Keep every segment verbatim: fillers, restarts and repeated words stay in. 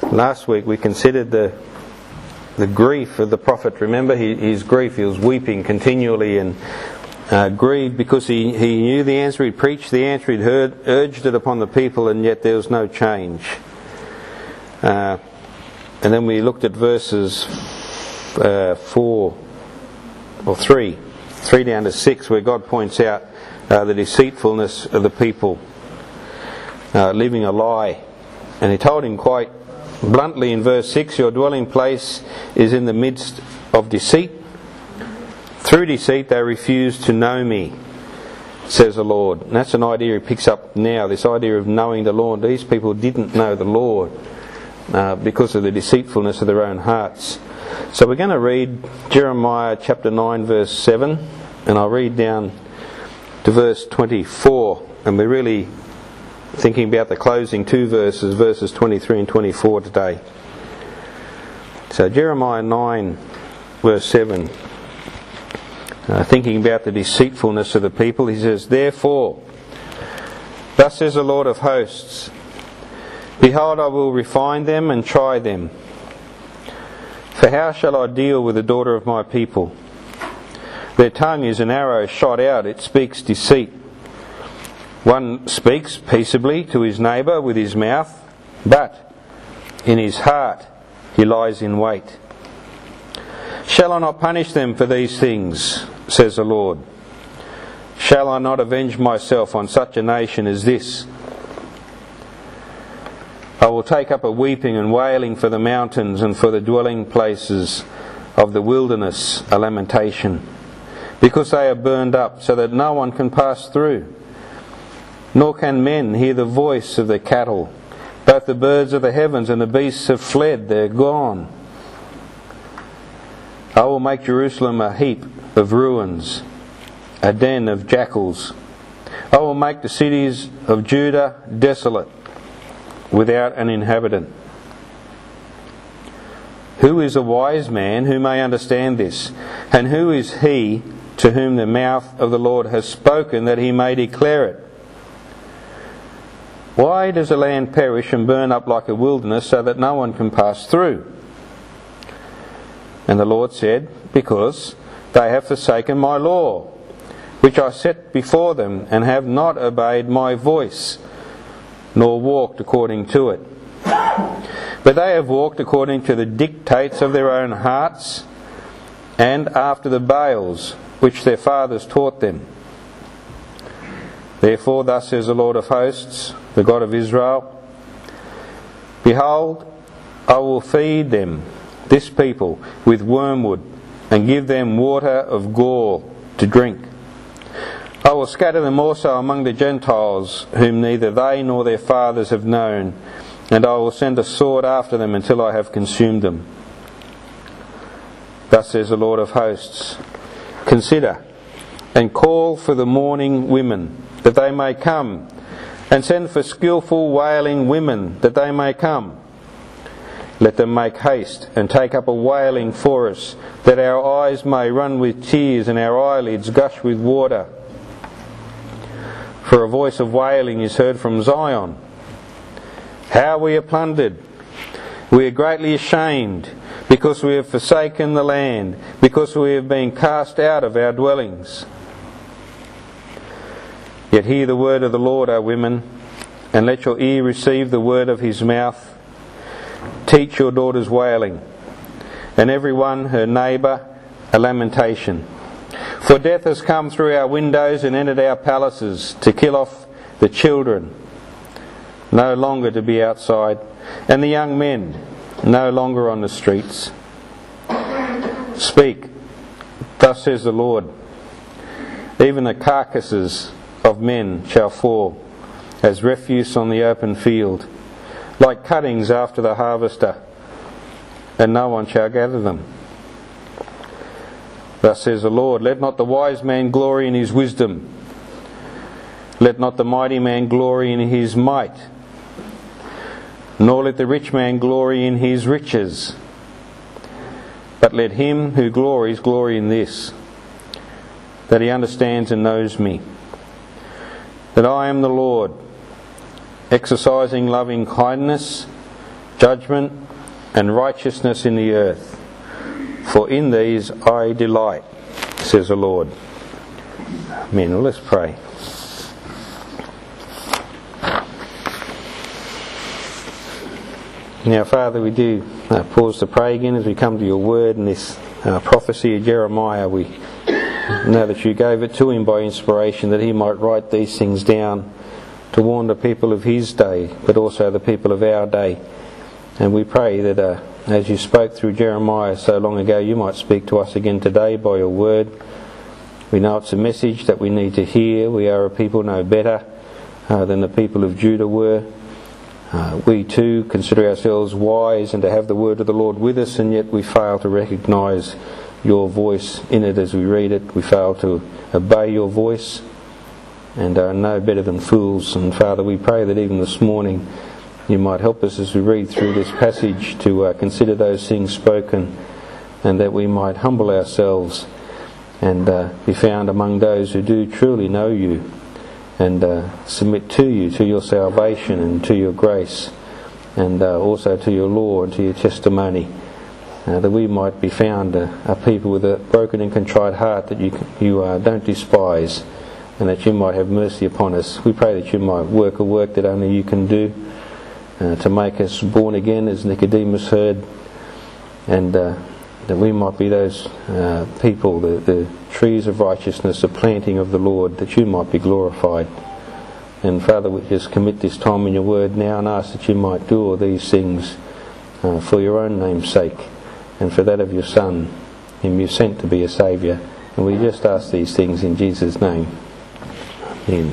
Last week we considered the the grief of the prophet. Remember he, his grief, he was weeping continually and uh, grieved because he, he knew the answer, he'd preached the answer, he'd heard, urged it upon the people, and yet there was no change. Uh, and then we looked at verses uh, four or three, three down to six, where God points out uh, the deceitfulness of the people, uh, living a lie. And he told him quite bluntly in verse six, your dwelling place is in the midst of deceit. Through deceit they refuse to know me, says the Lord. And that's an idea he picks up now, this idea of knowing the Lord. These people didn't know the Lord uh, because of the deceitfulness of their own hearts. So we're going to read Jeremiah chapter nine verse seven, and I'll read down to verse twenty-four, and we're really thinking about the closing two verses, verses twenty-three and twenty-four today. So Jeremiah nine verse seven, uh, thinking about the deceitfulness of the people, he says, therefore, thus says the Lord of hosts, behold, I will refine them and try them. For how shall I deal with the daughter of my people? Their tongue is an arrow shot out, it speaks deceit. One speaks peaceably to his neighbour with his mouth, but in his heart he lies in wait. Shall I not punish them for these things, says the Lord? Shall I not avenge myself on such a nation as this? I will take up a weeping and wailing for the mountains, and for the dwelling places of the wilderness a lamentation, because they are burned up so that no one can pass through. Nor can men hear the voice of the cattle. Both the birds of the heavens and the beasts have fled, they're gone. I will make Jerusalem a heap of ruins, a den of jackals. I will make the cities of Judah desolate, without an inhabitant. Who is a wise man who may understand this? And who is he to whom the mouth of the Lord has spoken, that he may declare it? Why does the land perish and burn up like a wilderness, so that no one can pass through? And the Lord said, because they have forsaken my law, which I set before them, and have not obeyed my voice, nor walked according to it. But they have walked according to the dictates of their own hearts, and after the Baals which their fathers taught them. Therefore thus says the Lord of hosts, the God of Israel, behold, I will feed them, this people, with wormwood, and give them water of gall to drink. I will scatter them also among the Gentiles, whom neither they nor their fathers have known, and I will send a sword after them until I have consumed them. Thus says the Lord of hosts, consider, and call for the mourning women, that they may come, and send for skilful wailing women, that they may come. Let them make haste, and take up a wailing for us, that our eyes may run with tears, and our eyelids gush with water. For a voice of wailing is heard from Zion. How we are plundered! We are greatly ashamed, because we have forsaken the land, because we have been cast out of our dwellings. Yet hear the word of the Lord, O women, and let your ear receive the word of his mouth. Teach your daughters wailing, and every one her neighbour a lamentation. For death has come through our windows and entered our palaces, to kill off the children, no longer to be outside, and the young men no longer on the streets. Speak, thus says the Lord, even the carcasses of men shall fall as refuse on the open field, like cuttings after the harvester, and no one shall gather them. Thus says the Lord, let not the wise man glory in his wisdom, let not the mighty man glory in his might, nor let the rich man glory in his riches, but let him who glories glory in this, that he understands and knows me, that I am the Lord, exercising loving kindness, judgment and righteousness in the earth. For in these I delight, says the Lord. Amen. Well, let's pray. Now, Father, we do uh, pause to pray again as we come to your word and this uh, prophecy of Jeremiah. We know that you gave it to him by inspiration that he might write these things down to warn the people of his day, but also the people of our day. And we pray that uh, as you spoke through Jeremiah so long ago, you might speak to us again today by your word. We know it's a message that we need to hear. We are a people no better uh, than the people of Judah were. Uh, we too consider ourselves wise and to have the word of the Lord with us, and yet we fail to recognise your voice in it as we read it. We fail to obey your voice and are no better than fools. And Father, we pray that even this morning you might help us as we read through this passage to uh, consider those things spoken, and that we might humble ourselves and uh, be found among those who do truly know you and uh, submit to you, to your salvation and to your grace, and uh, also to your law and to your testimony, uh, that we might be found uh, a people with a broken and contrite heart that you, you uh, don't despise, and that you might have mercy upon us. We pray that you might work a work that only you can do, uh, to make us born again as Nicodemus heard, and uh, that we might be those uh, people, the, the trees of righteousness, the planting of the Lord, that you might be glorified. And Father, we just commit this time in your word now and ask that you might do all these things uh, for your own name's sake and for that of your Son, whom you sent to be a Saviour. And we just ask these things in Jesus' name. Amen.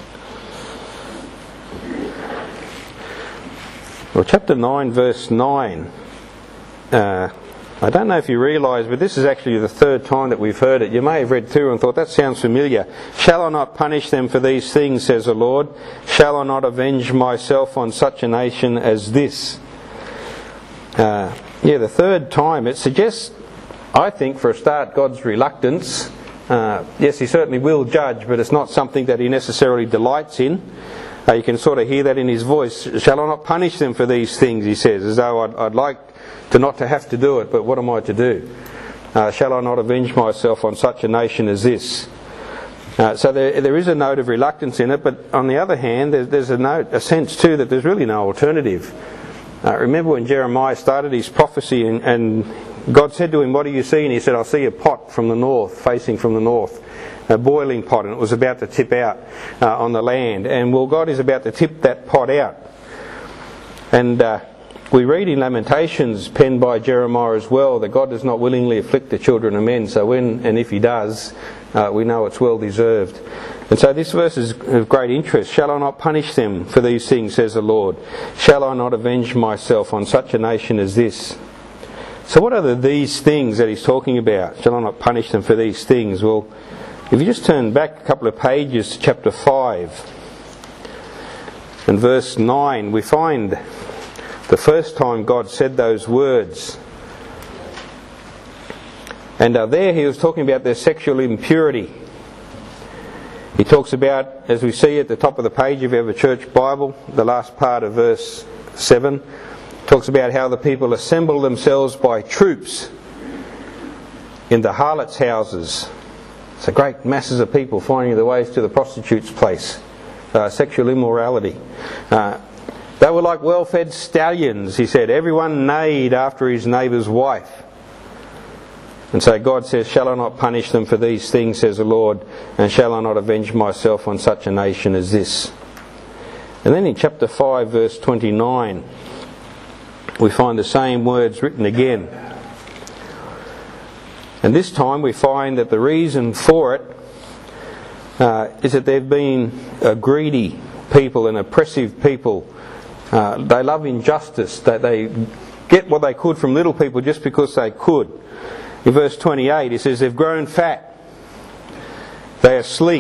Well, chapter nine, verse nine. Uh, I don't know if you realise, but this is actually the third time that we've heard it. You may have read through and thought, that sounds familiar. Shall I not punish them for these things, says the Lord? Shall I not avenge myself on such a nation as this? Uh, yeah, the third time. It suggests, I think, for a start, God's reluctance. Uh, yes, he certainly will judge, but it's not something that he necessarily delights in. Uh, you can sort of hear that in his voice. Shall I not punish them for these things, he says, as though I'd, I'd like to not to have to do it, but what am I to do? Uh, shall I not avenge myself on such a nation as this? Uh, so there, there is a note of reluctance in it, but on the other hand, there's, there's a note, a sense too that there's really no alternative. Uh, remember when Jeremiah started his prophecy and, and God said to him, "What do you see?" And he said, "I see a pot from the north, facing from the north, a boiling pot, and it was about to tip out uh, on the land." And well, God is about to tip that pot out. And uh, we read in Lamentations, penned by Jeremiah as well, that God does not willingly afflict the children of men. So when and if he does, uh, we know it's well deserved. And so this verse is of great interest. Shall I not punish them for these things, says the Lord? Shall I not avenge myself on such a nation as this? So what are the these things that he's talking about? Shall I not punish them for these things? Well, if you just turn back a couple of pages to chapter five and verse nine, we find the first time God said those words. And uh, there he was talking about their sexual impurity. He talks about, as we see at the top of the page if you have a church Bible, the last part of verse seven, talks about how the people assemble themselves by troops in the harlots' houses. So great masses of people finding their ways to the prostitute's place. Uh, sexual immorality. Uh, they were like well-fed stallions, he said. Everyone neighed after his neighbour's wife. And so God says, shall I not punish them for these things, says the Lord, and shall I not avenge myself on such a nation as this? And then in chapter five, verse twenty-nine, we find the same words written again. And this time we find that the reason for it uh, is that they've been a greedy people, an oppressive people. Uh, they love injustice, that they get what they could from little people just because they could. In verse twenty-eight it says they've grown fat, they are sleek.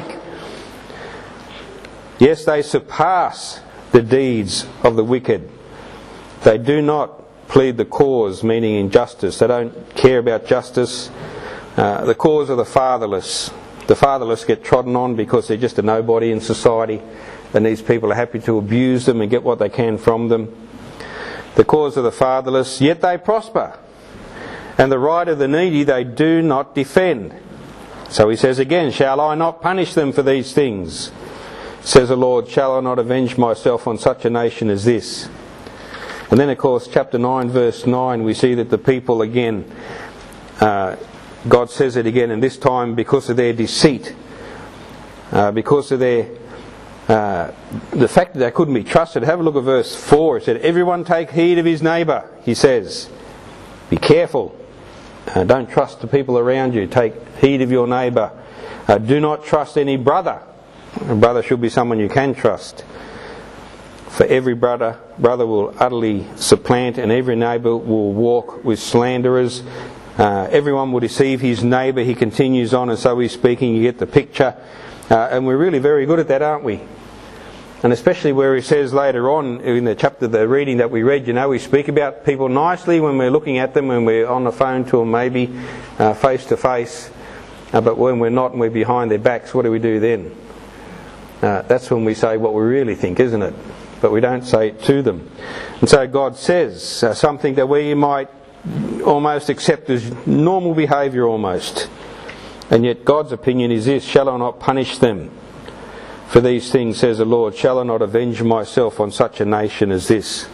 Yes, they surpass the deeds of the wicked. They do not plead the cause, meaning injustice. They don't care about justice. Uh, the cause of the fatherless. The fatherless get trodden on because they're just a nobody in society, and these people are happy to abuse them and get what they can from them. the cause of the fatherless, yet they prosper. And the right of the needy they do not defend. So he says again, shall I not punish them for these things? Says the Lord, shall I not avenge myself on such a nation as this? And then of course chapter nine verse nine, we see that the people again, uh, God says it again, and this time because of their deceit, uh, because of their uh, the fact that they couldn't be trusted. Have a look at verse four. It said, everyone take heed of his neighbour, he says. Be careful. Uh, don't trust the people around you. Take heed of your neighbour. Uh, do not trust any brother. A brother should be someone you can trust. For every brother, brother will utterly supplant, and every neighbour will walk with slanderers. Uh, everyone will deceive his neighbour. He continues on, and so he's speaking. You get the picture. Uh, and we're really very good at that, aren't we? And especially where he says later on in the chapter, the reading that we read, you know, we speak about people nicely when we're looking at them, when we're on the phone to them maybe, uh, face to face. Uh, but when we're not and we're behind their backs, what do we do then? Uh, that's when we say what we really think, isn't it? But we don't say it to them. And so God says uh, something that we might almost accept as normal behaviour almost. And yet God's opinion is this, shall I not punish them for these things, says the Lord? Shall I not avenge myself on such a nation as this?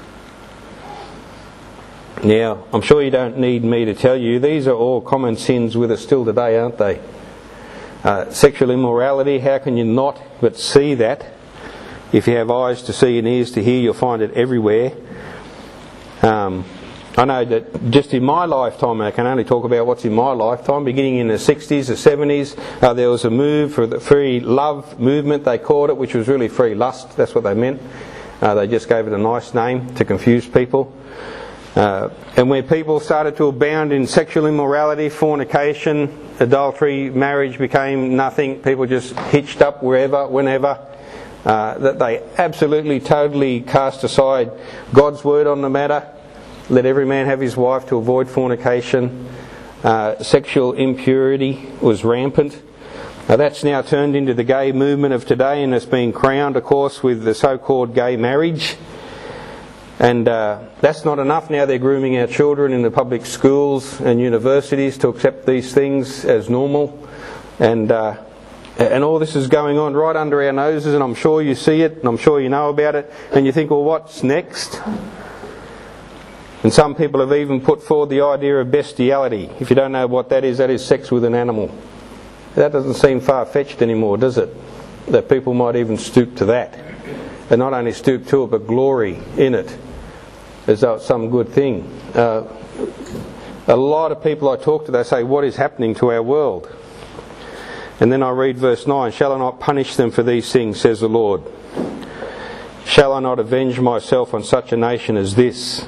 Now, I'm sure you don't need me to tell you, these are all common sins with us still today, aren't they? Uh, sexual immorality, how can you not but see that? If you have eyes to see and ears to hear, you'll find it everywhere. Um, I know that just in my lifetime, and I can only talk about what's in my lifetime, beginning in the sixties, the seventies, uh, there was a move for the free love movement, they called it, which was really free lust, that's what they meant. Uh, they just gave it a nice name to confuse people. Uh, and where people started to abound in sexual immorality, fornication, adultery, marriage became nothing, people just hitched up wherever, whenever. Uh, that they absolutely, totally cast aside God's word on the matter. Let every man have his wife to avoid fornication. Uh, sexual impurity was rampant. Now that's now turned into the gay movement of today, and it's been crowned, of course, with the so-called gay marriage. And uh, that's not enough. Now they're grooming our children in the public schools and universities to accept these things as normal. And uh, and all this is going on right under our noses, and I'm sure you see it, and I'm sure you know about it. And you think, well, what's next? And some people have even put forward the idea of bestiality. If you don't know what that is, that is sex with an animal. That doesn't seem far-fetched anymore, does it? That people might even stoop to that. And not only stoop to it, but glory in it, as though it's some good thing. Uh, a lot of people I talk to, they say, what is happening to our world? And then I read verse nine, shall I not punish them for these things, says the Lord? Shall I not avenge myself on such a nation as this?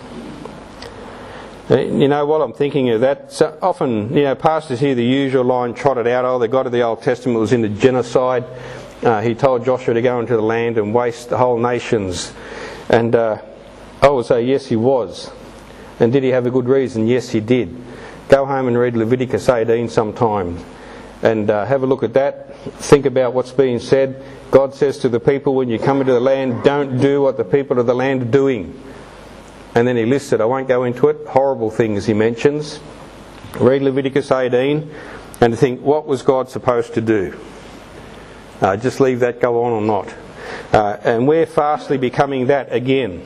You know, while I'm thinking of that, so often, you know, pastors hear the usual line trotted out, oh, the God of the Old Testament was into genocide. Uh, he told Joshua to go into the land and waste the whole nations. And uh, I would say, yes, he was. And did he have a good reason? Yes, he did. Go home and read Leviticus eighteen sometime. And uh, have a look at that. Think about what's being said. God says to the people, when you come into the land, don't do what the people of the land are doing. And then he lists it. I won't go into it. Horrible things he mentions. Read Leviticus eighteen and think, what was God supposed to do? Uh, just leave that go on or not. Uh, and we're fastly becoming that again.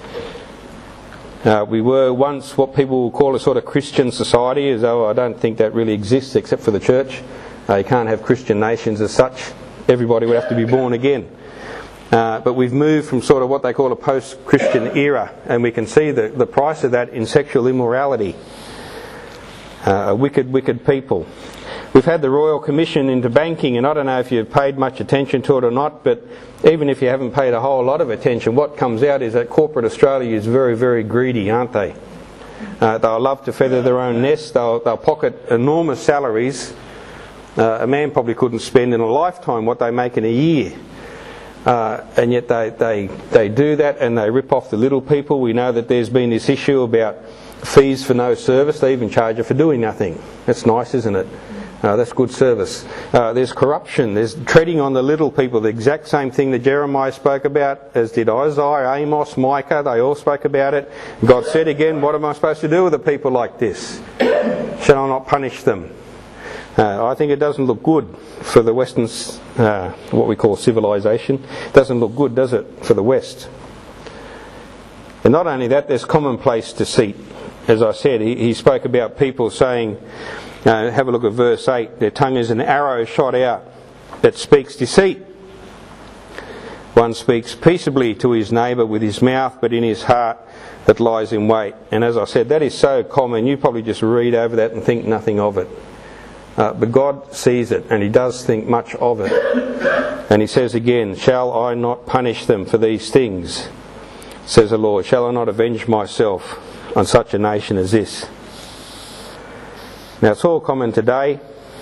Uh, we were once what people will call a sort of Christian society, as though I don't think that really exists except for the church. Uh, you can't have Christian nations as such. Everybody would have to be born again. Uh, but we've moved from sort of what they call a post-Christian era, and we can see the, the price of that in sexual immorality. Uh, wicked, wicked people. We've had the Royal Commission into banking, and I don't know if you've paid much attention to it or not, but even if you haven't paid a whole lot of attention, what comes out is that corporate Australia is very, very greedy, aren't they? Uh, they'll love to feather their own nest. They'll, they'll pocket enormous salaries. Uh, a man probably couldn't spend in a lifetime what they make in a year. Uh, and yet they, they, they do that, and they rip off the little people. We know that there's been this issue about fees for no service. They even charge you for doing nothing. That's nice, isn't it? Uh, that's good service. Uh, there's corruption. There's treading on the little people. The exact same thing that Jeremiah spoke about, as did Isaiah, Amos, Micah. They all spoke about it. God said again, what am I supposed to do with a people like this? Shall I not punish them? Uh, I think it doesn't look good for the Western, uh, what we call civilization. It doesn't look good, does it, for the West? And not only that, there's commonplace deceit. As I said, he, he spoke about people saying, uh, have a look at verse eight, their tongue is an arrow shot out that speaks deceit. One speaks peaceably to his neighbour with his mouth, but in his heart that lies in wait. And as I said, that is so common, you probably just read over that and think nothing of it. Uh, but God sees it, and He does think much of it. And He says again, shall I not punish them for these things, says the Lord? Shall I not avenge myself on such a nation as this? Now it's all common today,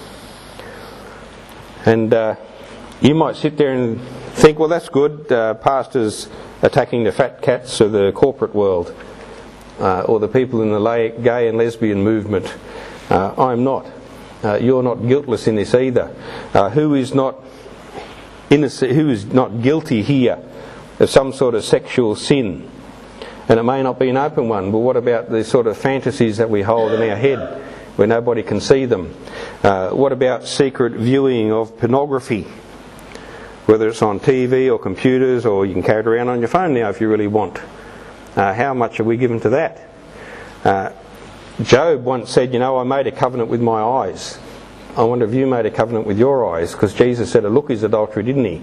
and uh, you might sit there and think, well, that's good, uh, pastors attacking the fat cats of the corporate world, uh, or the people in the lay, gay and lesbian movement. Uh, I'm not. Uh, you're not guiltless in this either. Uh, who is not innocent, who is not guilty here of some sort of sexual sin? And it may not be an open one, but what about the sort of fantasies that we hold in our head where nobody can see them? Uh, what about secret viewing of pornography? Whether it's on T V or computers, or you can carry it around on your phone now if you really want. Uh, how much are we given to that? Uh, Job once said, you know, I made a covenant with my eyes. I wonder if you made a covenant with your eyes, because Jesus said a look is adultery, didn't He?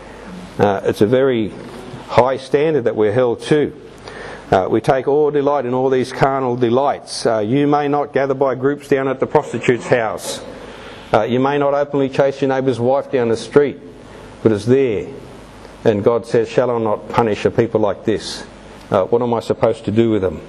Uh, it's a very high standard that we're held to. Uh, we take all delight in all these carnal delights. Uh, you may not gather by groups down at the prostitute's house. Uh, you may not openly chase your neighbour's wife down the street, but it's there. And God says, shall I not punish a people like this? Uh, what am I supposed to do with them?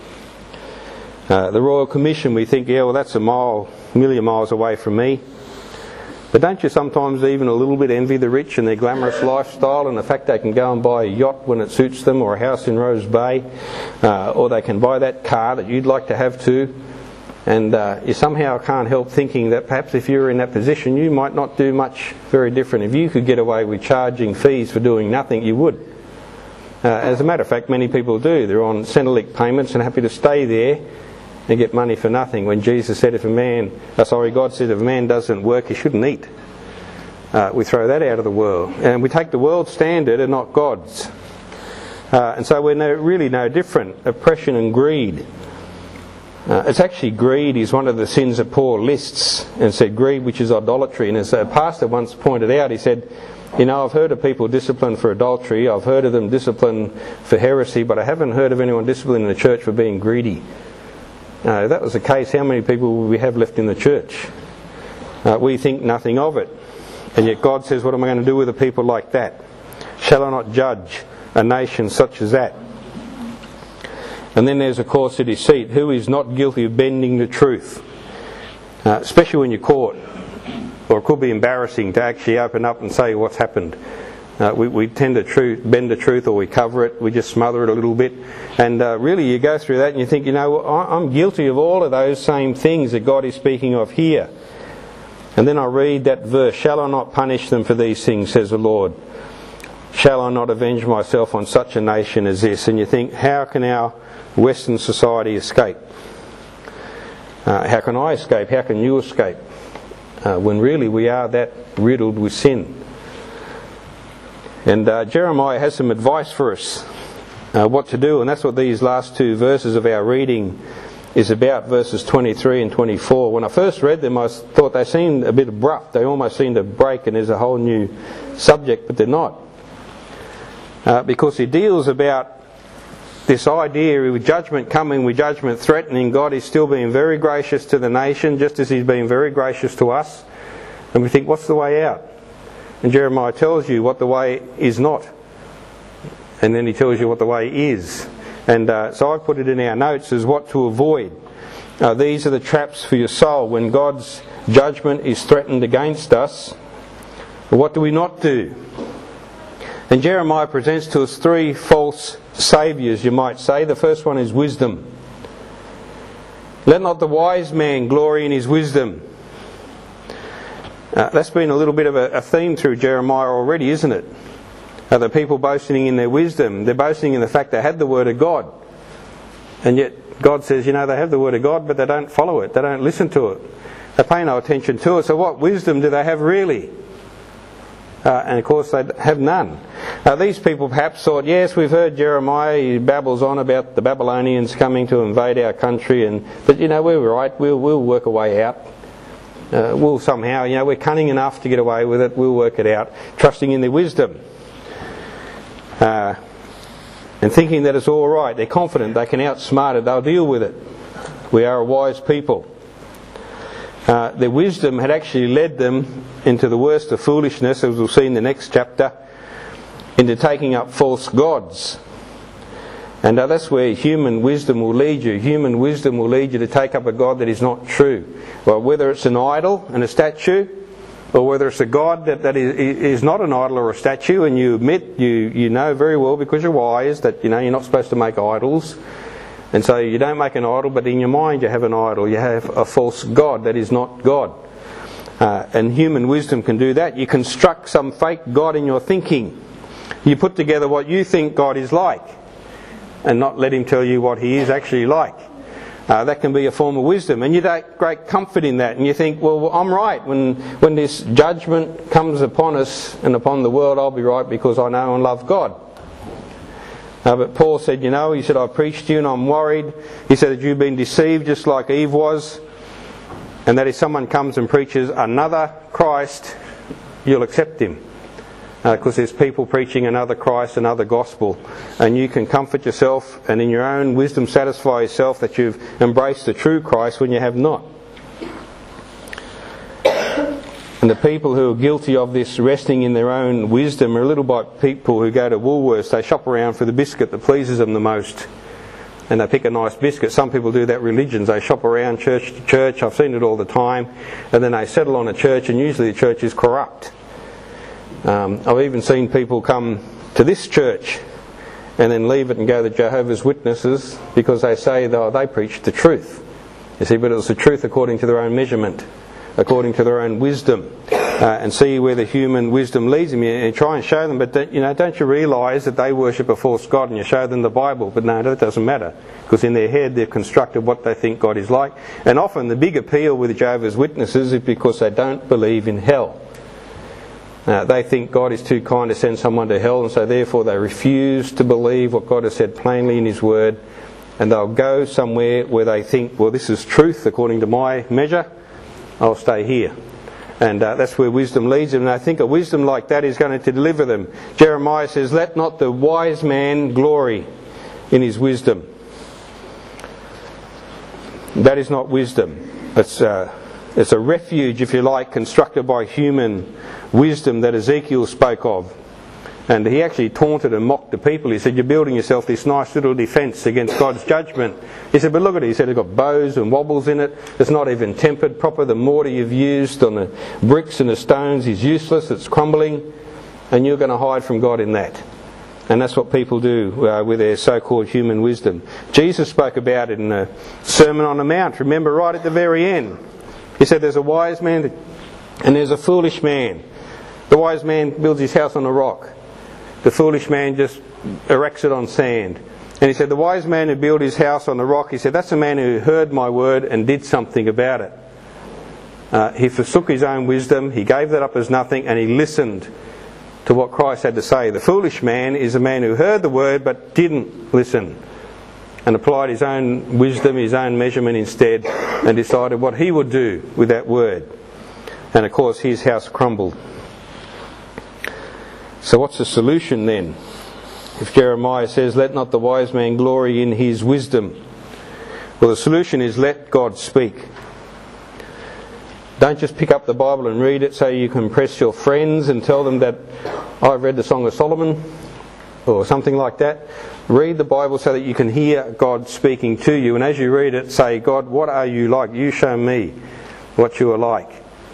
Uh, the Royal Commission, we think, yeah, well, that's a mile, a million miles away from me. But don't you sometimes even a little bit envy the rich and their glamorous lifestyle, and the fact they can go and buy a yacht when it suits them, or a house in Rose Bay, uh, or they can buy that car that you'd like to have too? And uh, you somehow can't help thinking that perhaps if you were in that position, you might not do much very different. If you could get away with charging fees for doing nothing, you would. Uh, as a matter of fact, many people do. They're on Centrelink payments and happy to stay there and get money for nothing, when Jesus said if a man, uh, sorry, God said if a man doesn't work, he shouldn't eat. Uh, we throw that out of the world. And we take the world's standard and not God's. Uh, and so we're no, really no different. Oppression and greed. Uh, it's actually greed is one of the sins that Paul lists, and said greed, which is idolatry. And as a pastor once pointed out, he said, you know, I've heard of people disciplined for adultery, I've heard of them disciplined for heresy, but I haven't heard of anyone disciplined in the church for being greedy. Uh, if that was the case, how many people would we have left in the church? Uh, we think nothing of it. And yet God says, what am I going to do with a people like that? Shall I not judge a nation such as that? And then there's, of course, the deceit. Who is not guilty of bending the truth? Uh, especially when you're caught. Or it could be embarrassing to actually open up and say what's happened. Uh, we, we tend to truth, bend the truth, or we cover it, we just smother it a little bit. And uh, really you go through that and you think, you know, I'm guilty of all of those same things that God is speaking of here. And then I read that verse, shall I not punish them for these things, says the Lord? Shall I not avenge myself on such a nation as this? And you think, how can our Western society escape? Uh, how can I escape? How can you escape? Uh, when really we are that riddled with sin. And uh, Jeremiah has some advice for us, uh, what to do, and that's what these last two verses of our reading is about, verses twenty-three and twenty-four. When I first read them, I thought they seemed a bit abrupt. They almost seemed to break, and there's a whole new subject, but they're not. Uh, because he deals about this idea with judgment coming, with judgment threatening. God is still being very gracious to the nation, just as He's been very gracious to us. And we think, what's the way out? And Jeremiah tells you what the way is not. And then he tells you what the way is. And uh, so I put it in our notes as what to avoid. Uh, these are the traps for your soul. When God's judgment is threatened against us, what do we not do? And Jeremiah presents to us three false saviours, you might say. The first one is wisdom. Let not the wise man glory in his wisdom. Uh, that's been a little bit of a, a theme through Jeremiah already, isn't it? Uh, the people boasting in their wisdom. They're boasting in the fact they had the Word of God. And yet God says, you know, they have the Word of God, but they don't follow it. They don't listen to it. They pay no attention to it. So what wisdom do they have really? Uh, and of course they have none. Uh, these people perhaps thought, yes, we've heard Jeremiah, he babbles on about the Babylonians coming to invade our country, and but you know, we're right, we'll, we'll work a way out. Uh, we'll somehow, you know, we're cunning enough to get away with it, we'll work it out, trusting in their wisdom. Uh, and thinking that it's all right, they're confident, they can outsmart it, they'll deal with it. We are a wise people. Uh, their wisdom had actually led them into the worst of foolishness, as we'll see in the next chapter, into taking up false gods. And uh, that's where human wisdom will lead you. Human wisdom will lead you to take up a god that is not true. Well, whether it's an idol and a statue, or whether it's a god that, that is, is not an idol or a statue, and you admit, you, you know very well because you're wise that you know you're not supposed to make idols. And so you don't make an idol, but in your mind you have an idol. You have a false god that is not God. Uh, and human wisdom can do that. You construct some fake God in your thinking. You put together what you think God is like, and not let Him tell you what He is actually like. Uh, that can be a form of wisdom. And you take great comfort in that. And you think, well, I'm right. When, when this judgment comes upon us and upon the world, I'll be right because I know and love God. Uh, but Paul said, you know, he said, I preached to you and I'm worried. He said that you've been deceived just like Eve was. And that if someone comes and preaches another Christ, you'll accept him. Because uh, there's people preaching another Christ, another gospel. And you can comfort yourself and in your own wisdom satisfy yourself that you've embraced the true Christ when you have not. And the people who are guilty of this resting in their own wisdom are a little like people who go to Woolworths. They shop around for the biscuit that pleases them the most. And they pick a nice biscuit. Some people do that religions. They shop around church to church. I've seen it all the time. And then they settle on a church, and usually the church is corrupt. Um, I've even seen people come to this church and then leave it and go to Jehovah's Witnesses because they say they, they preach the truth. You see, but it's the truth according to their own measurement, according to their own wisdom, uh, and see where the human wisdom leads them. You try and show them, but don't, you know, don't you realise that they worship a false god, and you show them the Bible? But no, that doesn't matter, because in their head they've constructed what they think God is like. And often the big appeal with Jehovah's Witnesses is because they don't believe in hell. Uh, they think God is too kind to send someone to hell, and so therefore they refuse to believe what God has said plainly in His Word, and they'll go somewhere where they think, well, this is truth according to my measure, I'll stay here. And uh, that's where wisdom leads them. And I think a wisdom like that is going to deliver them. Jeremiah says, let not the wise man glory in his wisdom. That is not wisdom. It's, uh, it's a refuge, if you like, constructed by human wisdom that Ezekiel spoke of. And he actually taunted and mocked the people. He said, you're building yourself this nice little defence against God's judgment. He said, but look at it. He said, it's got bows and wobbles in it. It's not even tempered proper. The mortar you've used on the bricks and the stones is useless. It's crumbling. And you're going to hide from God in that. And that's what people do uh, with their so-called human wisdom. Jesus spoke about it in the Sermon on the Mount. Remember, right at the very end. He said, there's a wise man and there's a foolish man. The wise man builds his house on a rock. The foolish man just erects it on sand. And he said, the wise man who built his house on the rock, he said, that's a man who heard my word and did something about it. Uh, he forsook his own wisdom, he gave that up as nothing, and he listened to what Christ had to say. The foolish man is a man who heard the word but didn't listen, and applied his own wisdom, his own measurement instead, and decided what he would do with that word. And of course his house crumbled. So what's the solution then? If Jeremiah says, let not the wise man glory in his wisdom. Well, the solution is let God speak. Don't just pick up the Bible and read it so you can impress your friends and tell them that I've read the Song of Solomon or something like that. Read the Bible so that you can hear God speaking to you. And as you read it, say, God, what are you like? You show me what you are like.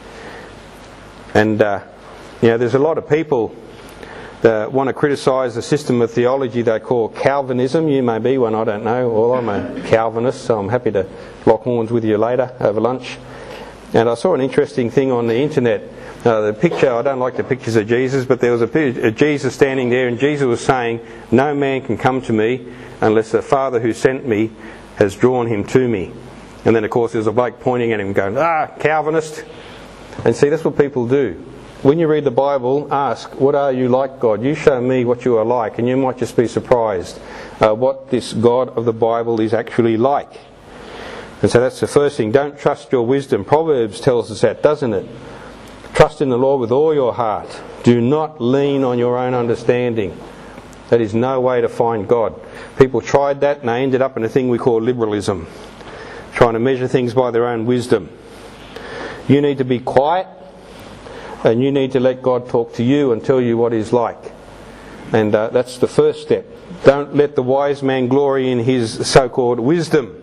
And, uh, you know, there's a lot of people that want to criticise the system of theology they call Calvinism. You may be one, I don't know. Well, I'm a Calvinist, so I'm happy to lock horns with you later over lunch. And I saw an interesting thing on the internet. Uh, the picture, I don't like the pictures of Jesus, but there was a, a Jesus standing there, and Jesus was saying, "No man can come to me unless the Father who sent me has drawn him to me." And then of course there's a bloke pointing at him going, "Ah, Calvinist." And see, that's what people do. When you read the Bible, ask, what are you like, God? You show me what you are like, and you might just be surprised uh, what this God of the Bible is actually like. And so that's the first thing. Don't trust your wisdom. Proverbs tells us that, doesn't it? Trust in the Lord with all your heart. Do not lean on your own understanding. That is no way to find God. People tried that and they ended up in a thing we call liberalism, trying to measure things by their own wisdom. You need to be quiet, and you need to let God talk to you and tell you what He's like. And uh, that's the first step. Don't let the wise man glory in his so-called wisdom.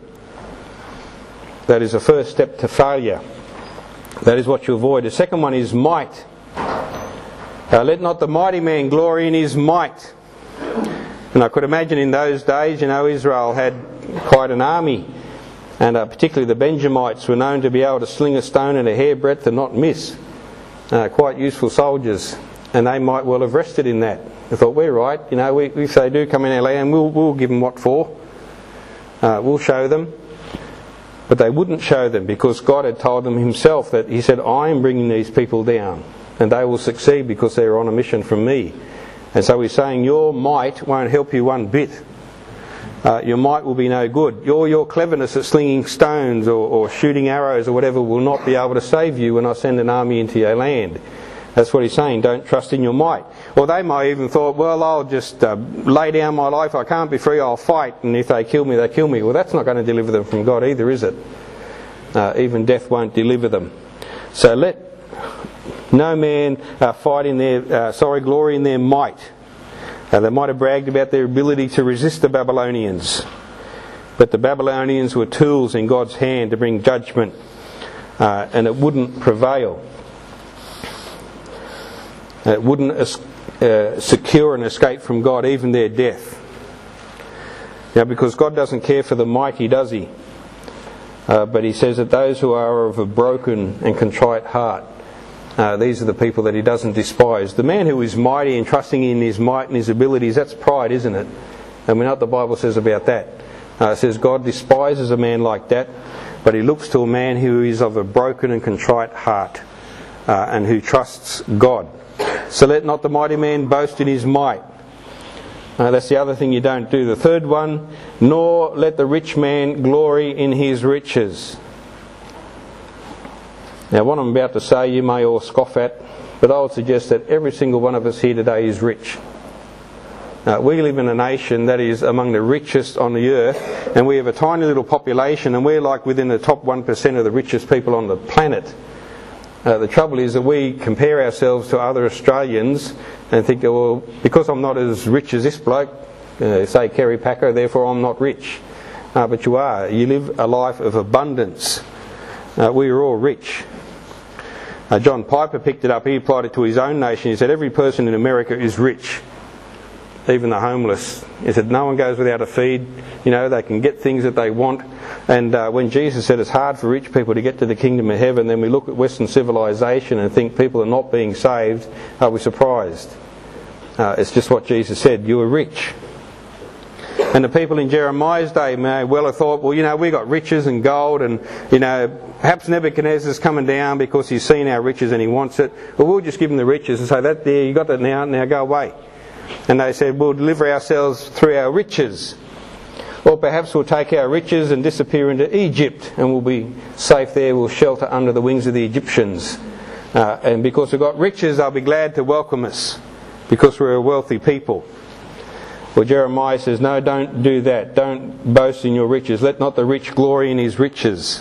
That is the first step to failure. That is what you avoid. The second one is might. Uh, let not the mighty man glory in his might. And I could imagine in those days, you know, Israel had quite an army. And uh, particularly the Benjamites were known to be able to sling a stone in a hairbreadth and not miss. Uh, quite useful soldiers. And they might well have rested in that. They thought, we're right, you know, we, if they do come in our land, we'll, we'll give them what for. Uh, we'll show them. But they wouldn't show them because God had told them Himself that He said, I am bringing these people down. And they will succeed because they're on a mission from me. And so He's saying, your might won't help you one bit. Uh, your might will be no good. Your your cleverness at slinging stones or, or shooting arrows or whatever will not be able to save you when I send an army into your land. That's what He's saying. Don't trust in your might. Or they might even thought, well, I'll just uh, lay down my life. I can't be free. I'll fight. And if they kill me, they kill me. Well, that's not going to deliver them from God either, is it? Uh, even death won't deliver them. So let no man uh, fight in their, uh, sorry, glory in their might. Uh, they might have bragged about their ability to resist the Babylonians. But the Babylonians were tools in God's hand to bring judgment. Uh, and it wouldn't prevail. It wouldn't uh, secure an escape from God, even their death. Now, because God doesn't care for the mighty, does He? Uh, but He says that those who are of a broken and contrite heart, Uh, these are the people that He doesn't despise. The man who is mighty and trusting in his might and his abilities, that's pride, isn't it? And we know what the Bible says about that. Uh, it says God despises a man like that, but He looks to a man who is of a broken and contrite heart uh, and who trusts God. So let not the mighty man boast in his might. Uh, that's the other thing you don't do. The third one, nor let the rich man glory in his riches. Now, what I'm about to say you may all scoff at, but I would suggest that every single one of us here today is rich. Uh, we live in a nation that is among the richest on the earth, and we have a tiny little population, and we're like within the top one percent of the richest people on the planet. Uh, the trouble is that we compare ourselves to other Australians and think, well, because I'm not as rich as this bloke, uh, say Kerry Packer, therefore I'm not rich. Uh, but you are. You live a life of abundance. Uh, we are all rich. Uh, John Piper picked it up. He applied it to his own nation. He said every person in America is rich, even the homeless. He said no one goes without a feed. You know, they can get things that they want. And uh, when Jesus said it's hard for rich people to get to the kingdom of heaven, then we look at Western civilization and think people are not being saved. Are we surprised? Uh, it's just what Jesus said. You are rich. And the people in Jeremiah's day may well have thought, well, you know, we got riches and gold, and, you know, perhaps Nebuchadnezzar's coming down because he's seen our riches and he wants it. Well, we'll just give him the riches and say, that there, you got that now, now go away. And they said, we'll deliver ourselves through our riches. Or perhaps we'll take our riches and disappear into Egypt, and we'll be safe there, we'll shelter under the wings of the Egyptians. Uh, and because we've got riches, they'll be glad to welcome us, because we're a wealthy people. Well, Jeremiah says, no, don't do that. Don't boast in your riches. Let not the rich glory in his riches.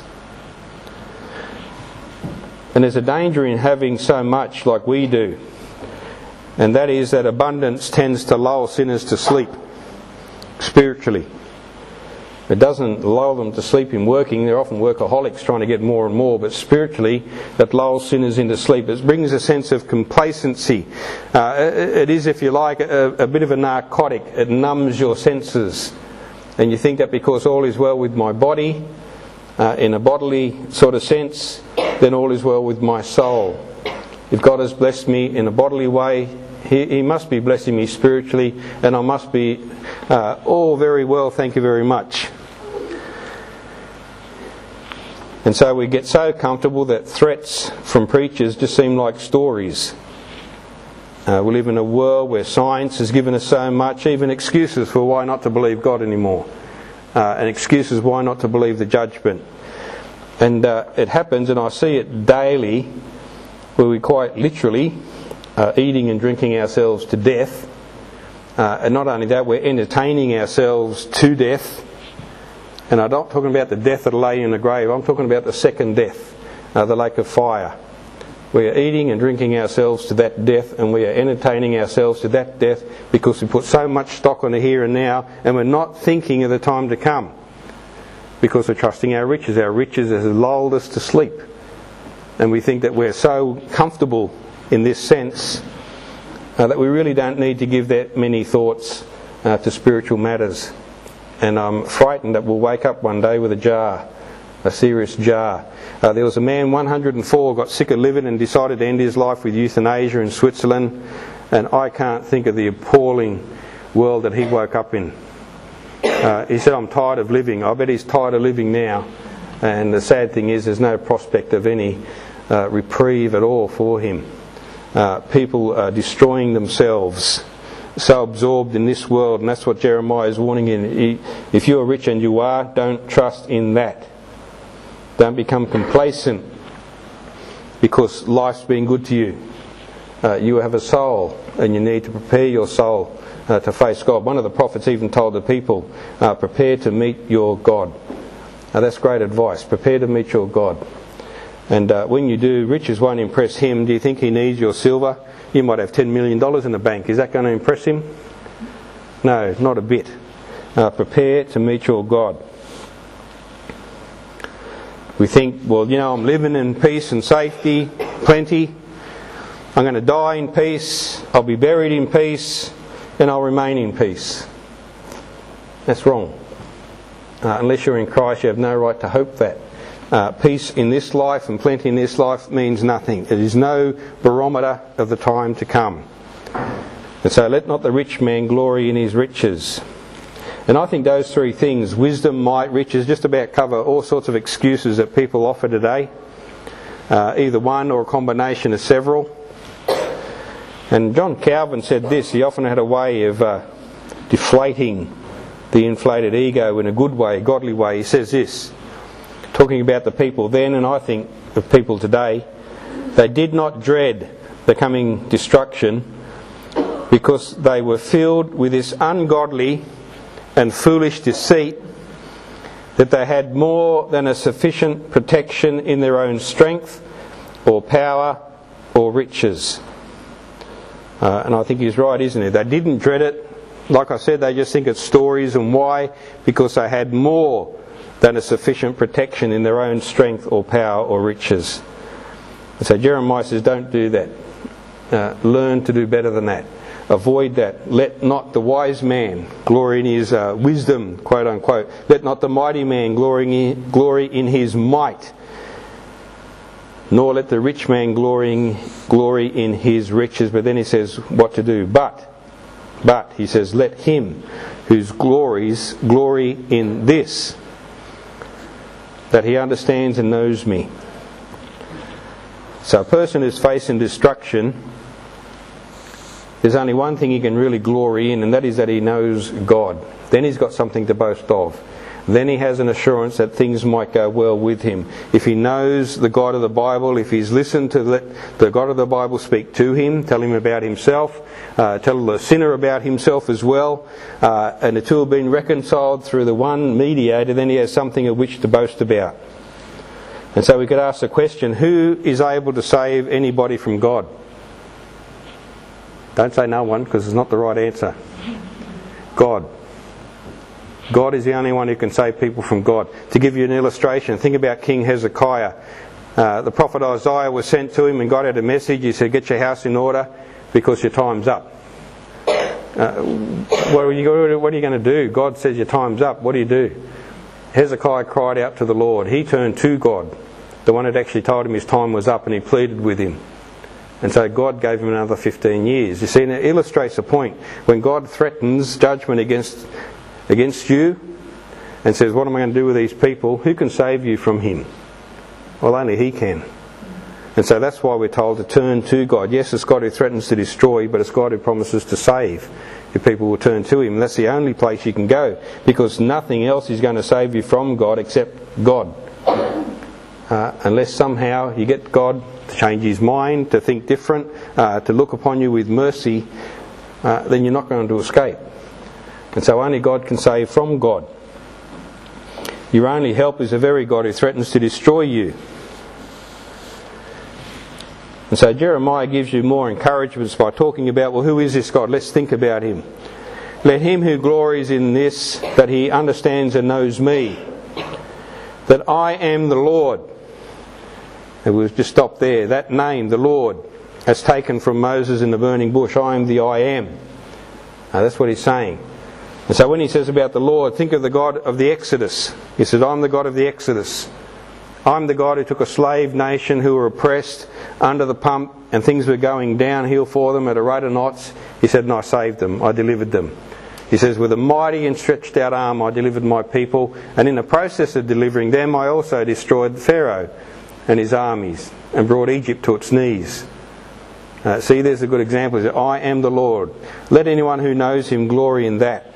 And there's a danger in having so much like we do. And that is that abundance tends to lull sinners to sleep spiritually. It doesn't lull them to sleep in working. They're often workaholics trying to get more and more. But spiritually, it lulls sinners into sleep. It brings a sense of complacency. Uh, it is, if you like, a, a bit of a narcotic. It numbs your senses. And you think that because all is well with my body, uh, in a bodily sort of sense, then all is well with my soul. If God has blessed me in a bodily way, He, he must be blessing me spiritually, and I must be uh, all very well, thank you very much. And so we get so comfortable that threats from preachers just seem like stories. Uh, we live in a world where science has given us so much, even excuses for why not to believe God anymore, uh, and excuses why not to believe the judgment. And uh, it happens, and I see it daily, where we quite literally uh, eating and drinking ourselves to death. Uh, and not only that, we're entertaining ourselves to death. And I'm not talking about the death that lay in the grave, I'm talking about the second death, uh, the lake of fire. We are eating and drinking ourselves to that death, and we are entertaining ourselves to that death because we put so much stock on the here and now, and we're not thinking of the time to come. Because we're trusting our riches. Our riches has lulled us to sleep. And we think that we're so comfortable in this sense uh, that we really don't need to give that many thoughts uh, to spiritual matters. And I'm frightened that we'll wake up one day with a jar, a serious jar. Uh, there was a man, one hundred and four, got sick of living and decided to end his life with euthanasia in Switzerland. And I can't think of the appalling world that he woke up in. Uh, he said, I'm tired of living. I bet he's tired of living now. And the sad thing is there's no prospect of any uh, reprieve at all for him. Uh, people are destroying themselves, so absorbed in this world, and that's what Jeremiah is warning in. He, if you are rich, and you are, don't trust in that. Don't become complacent because life's been good to you. Uh, you have a soul, and you need to prepare your soul uh, to face God. One of the prophets even told the people, uh, prepare to meet your God. Now that's great advice. Prepare to meet your God. And uh, when you do, riches won't impress him. Do you think he needs your silver? You might have ten million dollars in the bank. Is that going to impress him? No, not a bit. Uh, prepare to meet your God. We think, well, you know, I'm living in peace and safety, plenty. I'm going to die in peace. I'll be buried in peace. And I'll remain in peace. That's wrong. Uh, unless you're in Christ, you have no right to hope that. Uh, peace in this life and plenty in this life means nothing. It is no barometer of the time to come. And so let not the rich man glory in his riches. And I think those three things, wisdom, might, riches, just about cover all sorts of excuses that people offer today. Uh, either one or a combination of several. And John Calvin said this. He often had a way of uh, deflating the inflated ego in a good way, a godly way. He says this, talking about the people then, and I think the people today, they did not dread the coming destruction because they were filled with this ungodly and foolish deceit that they had more than a sufficient protection in their own strength or power or riches. Uh, and I think he's right, isn't he? They didn't dread it. Like I said, they just think it's stories. And why? Because they had more than a sufficient protection in their own strength or power or riches. And so Jeremiah says, don't do that. Uh, learn to do better than that. Avoid that. Let not the wise man glory in his uh, wisdom, quote unquote. Let not the mighty man glory in, glory in his might. Nor let the rich man glorying, glory in his riches. But then he says what to do. But, but, he says, let him whose glories glory in this, that he understands and knows me. So a person who's facing destruction, there's only one thing he can really glory in, and that is that he knows God. Then he's got something to boast of. Then he has an assurance that things might go well with him. If he knows the God of the Bible, if he's listened to let the God of the Bible speak to him, tell him about himself, uh, tell the sinner about himself as well, uh, and the two have been reconciled through the one mediator, then he has something of which to boast about. And so we could ask the question, who is able to save anybody from God? Don't say no one, because it's not the right answer. God. God is the only one who can save people from God. To give you an illustration, think about King Hezekiah. Uh, the prophet Isaiah was sent to him and God had a message. He said, get your house in order because your time's up. Uh, what, are you, what are you going to do? God says your time's up. What do you do? Hezekiah cried out to the Lord. He turned to God, the one that actually told him his time was up, and he pleaded with him. And so God gave him another fifteen years. You see, and it illustrates the point. When God threatens judgment against against you and says, what am I going to do with these people? Who can save you from him? Well, only he can. And so that's why we're told to turn to God. Yes, it's God who threatens to destroy, but it's God who promises to save if people will turn to him. And that's the only place you can go, because nothing else is going to save you from God except God. Uh, unless somehow you get God to change his mind, to think different, uh, to look upon you with mercy, uh, then you're not going to escape. And so only God can save from God. Your only help is the very God who threatens to destroy you. And so Jeremiah gives you more encouragements by talking about, well, who is this God? Let's think about him. Let him who glories in this, that he understands and knows me, that I am the Lord. And we'll just stop there. That name, the Lord, as taken from Moses in the burning bush, I am the I am. Now, that's what he's saying. And so when he says about the Lord, think of the God of the Exodus. He says, I'm the God of the Exodus. I'm the God who took a slave nation who were oppressed under the pump and things were going downhill for them at a rate of knots. He said, and I saved them. I delivered them. He says, with a mighty and stretched out arm I delivered my people, and in the process of delivering them I also destroyed Pharaoh and his armies and brought Egypt to its knees. Uh, see, there's a good example. He said, I am the Lord. Let anyone who knows him glory in that.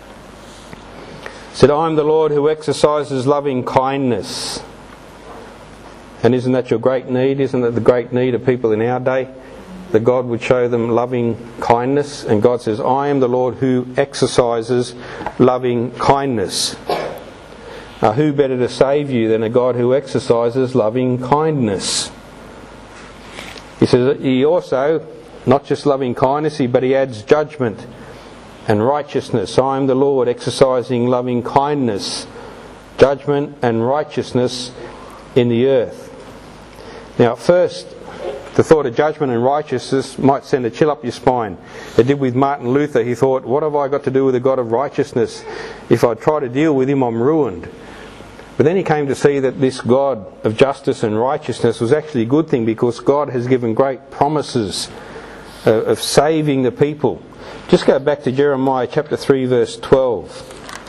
He said, I am the Lord who exercises loving kindness. And isn't that your great need? Isn't that the great need of people in our day? That God would show them loving kindness. And God says, I am the Lord who exercises loving kindness. Now, who better to save you than a God who exercises loving kindness? He says he also, not just loving kindness, but he adds judgment and righteousness. I am the Lord exercising loving kindness, judgment and righteousness in the earth. Now, at first, the thought of judgment and righteousness might send a chill up your spine. It did with Martin Luther. He thought, what have I got to do with the God of righteousness? If I try to deal with him, I'm ruined. But then he came to see that this God of justice and righteousness was actually a good thing, because God has given great promises of, of saving the people. Just go back to Jeremiah chapter three verse twelve.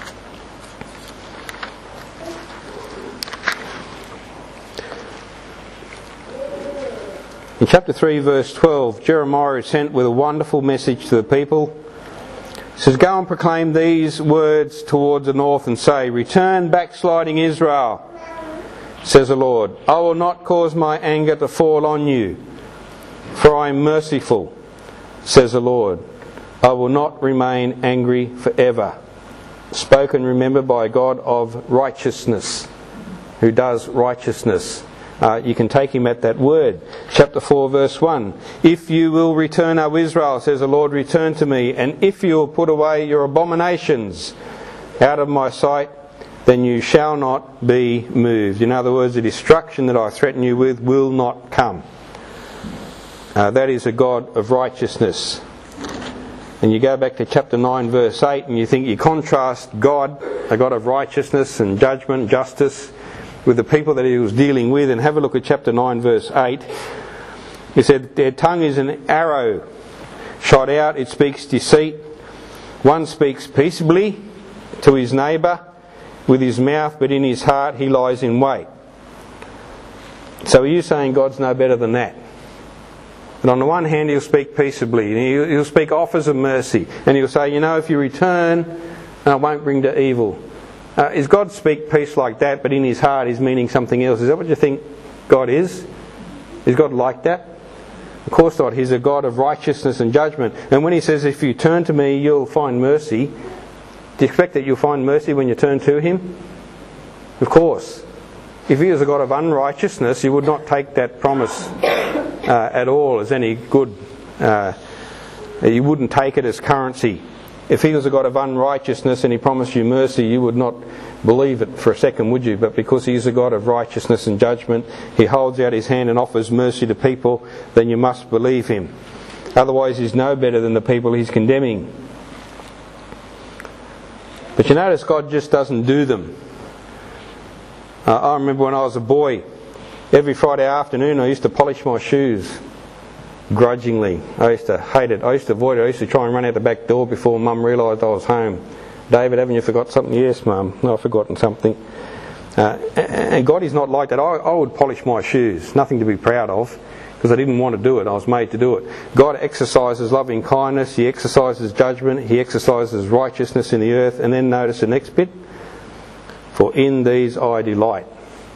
In chapter three verse twelve, Jeremiah is sent with a wonderful message to the people. It says, go and proclaim these words towards the north and say, return backsliding Israel, says the Lord. I will not cause my anger to fall on you, for I am merciful, says the Lord. I will not remain angry forever. Spoken, remember, by God of righteousness, who does righteousness. Uh, you can take him at that word. Chapter four verse one. If you will return, O Israel, says the Lord, return to me. And if you will put away your abominations out of my sight, then you shall not be moved. In other words, the destruction that I threaten you with will not come. Uh, that is a God of righteousness. And you go back to chapter nine verse eight and you think you contrast God, a God of righteousness and judgment, justice, with the people that he was dealing with, and have a look at chapter nine verse eight. He said, their tongue is an arrow shot out, it speaks deceit. One speaks peaceably to his neighbour with his mouth, but in his heart he lies in wait. So are you saying God's no better than that? And on the one hand he'll speak peaceably, and he'll speak offers of mercy, and he'll say, you know, if you return, I won't bring to evil. Uh, is God speak peace like that, but in his heart he's meaning something else? Is that what you think God is? Is God like that? Of course not. He's a God of righteousness and judgment. And when he says, if you turn to me, you'll find mercy, do you expect that you'll find mercy when you turn to him? Of course. If he is a God of unrighteousness, he would not take that promise uh, at all as any good. Uh, he wouldn't take it as currency. If he was a God of unrighteousness and he promised you mercy, you would not believe it for a second, would you? But because he is a God of righteousness and judgment, he holds out his hand and offers mercy to people, then you must believe him. Otherwise he's no better than the people he's condemning. But you notice God just doesn't do them. Uh, I remember when I was a boy, every Friday afternoon I used to polish my shoes. grudgingly. I used to hate it. I used to avoid it. I used to try and run out the back door before Mum realised I was home. David, haven't you forgot something? Yes, Mum. No, I've forgotten something. Uh, and God is not like that. I, I would polish my shoes. Nothing to be proud of, because I didn't want to do it. I was made to do it. God exercises loving kindness. He exercises judgment. He exercises righteousness in the earth. And then notice the next bit. For in these I delight.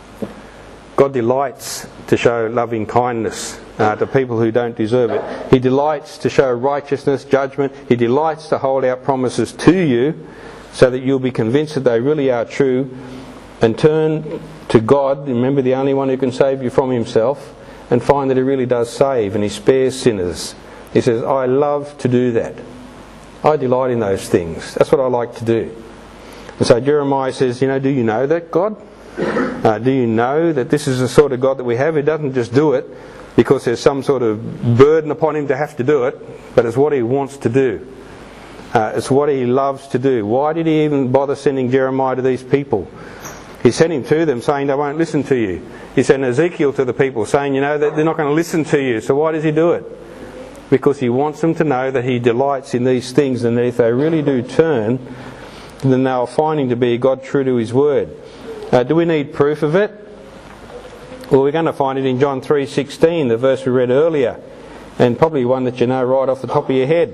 God delights to show loving kindness uh, to people who don't deserve it. He delights to show righteousness, judgment. He delights to hold out promises to you so that you'll be convinced that they really are true, and turn to God, remember the only one who can save you from himself, and find that he really does save and he spares sinners. He says, I love to do that. I delight in those things. That's what I like to do. And so Jeremiah says, you know, do you know that, God? Uh, do you know that this is the sort of God that we have? He doesn't just do it because there's some sort of burden upon him to have to do it, but it's what he wants to do. Uh, it's what he loves to do. Why did he even bother sending Jeremiah to these people? He sent him to them saying they won't listen to you. He sent Ezekiel to the people saying, you know, that they're not going to listen to you. So why does he do it? Because he wants them to know that he delights in these things, and that if they really do turn, then they'll find him to be a God true to his word. Uh, do we need proof of it? Well, we're going to find it in John three sixteen, the verse we read earlier, and probably one that you know right off the top of your head.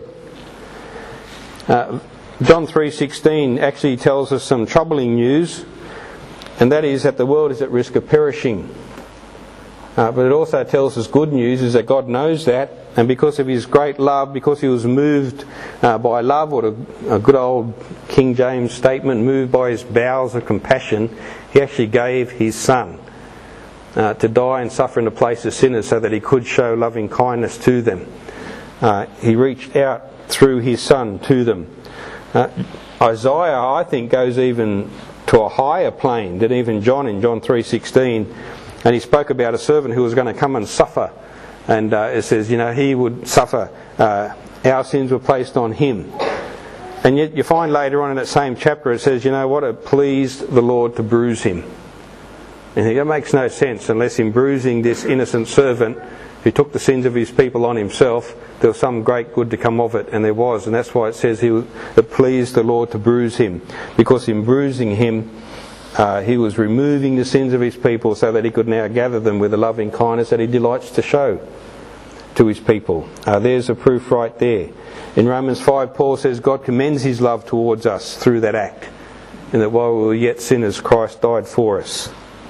Uh, John three sixteen actually tells us some troubling news, and that is that the world is at risk of perishing. Uh, but it also tells us good news, is that God knows that, and because of his great love, because he was moved uh, by love, or a, a good old King James statement, moved by his bowels of compassion, he actually gave his Son uh, to die and suffer in the place of sinners so that he could show loving kindness to them. Uh, he reached out through his Son to them. Uh, Isaiah, I think, goes even to a higher plane than even John in John three sixteen, and he spoke about a servant who was going to come and suffer, and uh, it says, you know, he would suffer, uh, our sins were placed on him. And yet you find later on in that same chapter it says, you know what, it pleased the Lord to bruise him. And that makes no sense unless in bruising this innocent servant who took the sins of his people on himself, there was some great good to come of it, and there was. And that's why it says he was, it pleased the Lord to bruise him, because in bruising him uh, he was removing the sins of his people so that he could now gather them with the loving kindness that he delights to show to his people. Uh, there's a proof right there. In Romans five, Paul says God commends his love towards us through that act, and that while we were yet sinners, Christ died for us.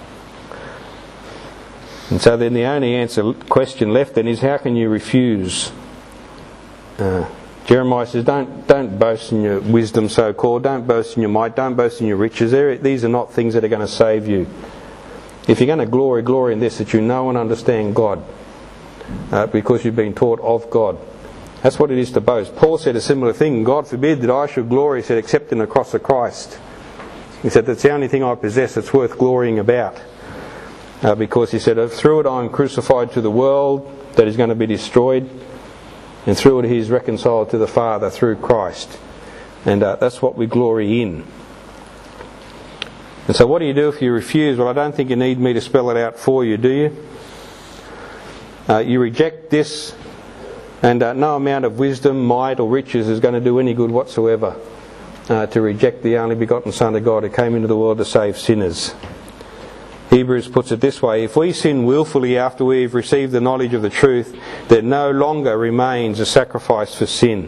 And so then the only answer question left then is, how can you refuse? Uh, Jeremiah says, don't don't boast in your wisdom, so-called. Don't boast in your might. Don't boast in your riches. These are not things that are going to save you. If you're going to glory, glory in this, that you know and understand God, uh, because you've been taught of God. That's what it is to boast. Paul said a similar thing. God forbid that I should glory, he said, except in the cross of Christ. He said, that's the only thing I possess that's worth glorying about. Uh, because he said, through it I am crucified to the world that is going to be destroyed, and through it he is reconciled to the Father through Christ. And uh, that's what we glory in. And so what do you do if you refuse? Well, I don't think you need me to spell it out for you, do you? Uh, you reject this, and uh, no amount of wisdom, might or riches is going to do any good whatsoever uh, to reject the only begotten Son of God who came into the world to save sinners. Hebrews puts it this way: if we sin willfully after we've received the knowledge of the truth, there no longer remains a sacrifice for sin.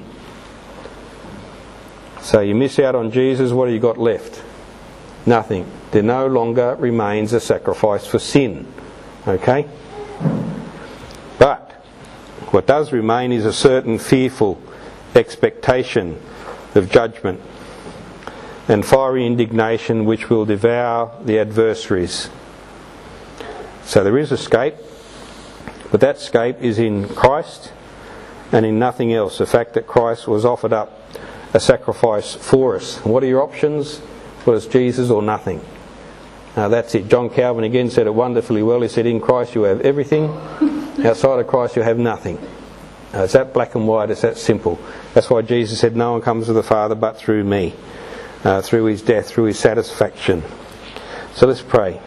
So you miss out on Jesus, what have you got left? Nothing. There no longer remains a sacrifice for sin. Okay? But what does remain is a certain fearful expectation of judgment and fiery indignation which will devour the adversaries. So there is escape, but that escape is in Christ and in nothing else. The fact that Christ was offered up a sacrifice for us. And what are your options? Well, it's Jesus or nothing. Uh, that's it. John Calvin again said it wonderfully well. He said, in Christ you have everything. Outside of Christ you have nothing. Uh, it's that black and white. It's that simple. That's why Jesus said, no one comes to the Father but through me. Uh, through his death, through his satisfaction. So let's pray.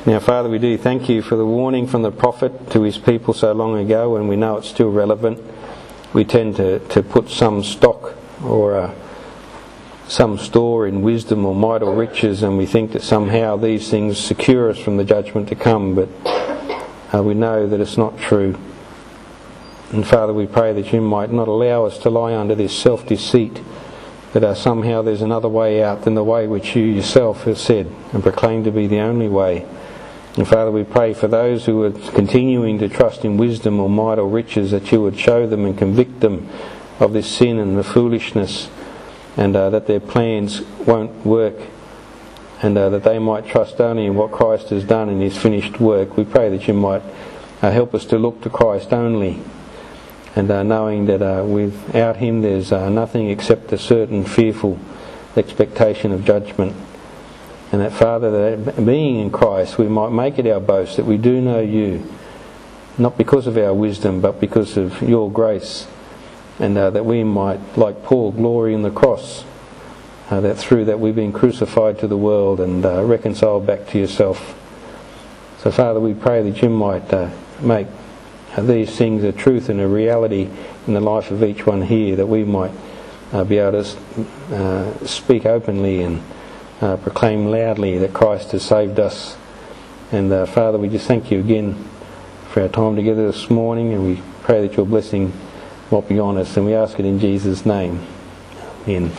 Now, Father, we do thank you for the warning from the prophet to his people so long ago, and we know it's still relevant. We tend to, to put some stock or uh, some store in wisdom or might or riches, and we think that somehow these things secure us from the judgment to come, but uh, we know that it's not true. And Father, we pray that you might not allow us to lie under this self-deceit, that uh, somehow there's another way out than the way which you yourself have said and proclaimed to be the only way. And Father, we pray for those who are continuing to trust in wisdom or might or riches, that you would show them and convict them of this sin and the foolishness, and uh, that their plans won't work, and uh, that they might trust only in what Christ has done in his finished work. We pray that you might uh, help us to look to Christ only, and uh, knowing that uh, without him there's uh, nothing except a certain fearful expectation of judgment. And that, Father, that being in Christ we might make it our boast that we do know you, not because of our wisdom but because of your grace, and uh, that we might, like Paul, glory in the cross, uh, that through that we've been crucified to the world and uh, reconciled back to yourself. So Father, we pray that you might uh, make uh, these things a truth and a reality in the life of each one here, that we might uh, be able to uh, speak openly and uh, proclaim loudly that Christ has saved us. And uh, Father, we just thank you again for our time together this morning, and we pray that your blessing might be on us, and we ask it in Jesus' name. Amen.